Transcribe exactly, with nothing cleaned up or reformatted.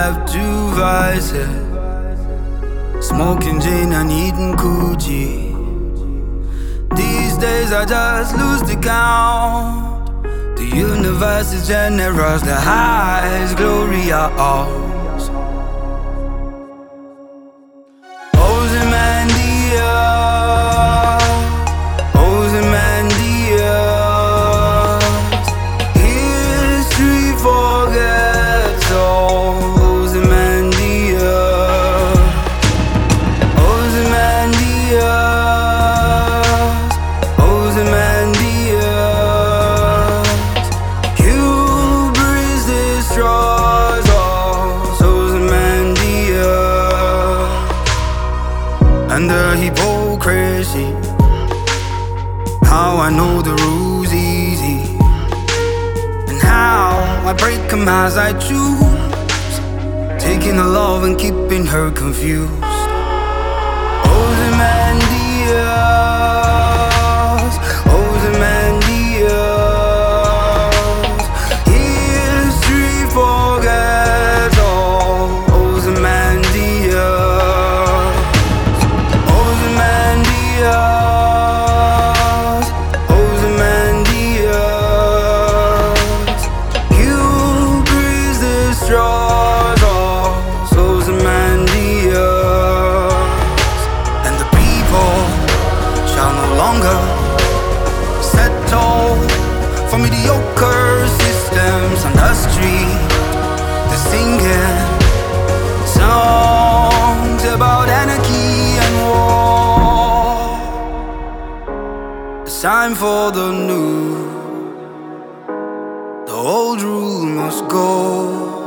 have two vices, smoking gin and eating coochie. These days I just lose the count. The universe is generous, the highest glory are ours. Ozymandias, Ozymandias, history forgets all. Ozymandias, Ozymandias, Ozymandias, hubris destroys us. Ozymandias, and the hypocrisy, how I know the rules easy, and how I break them as I choose, taking her love and keeping her confused. Ozymandias, Ozymandias, history forgets all. Ozymandias, Ozymandias, Ozymandias, hubris destroys us. Ozymandias, and the people shall no longer settle for mediocre systems on the street. They're singing songs about anarchy and war. It's time for the new. The old rule must go.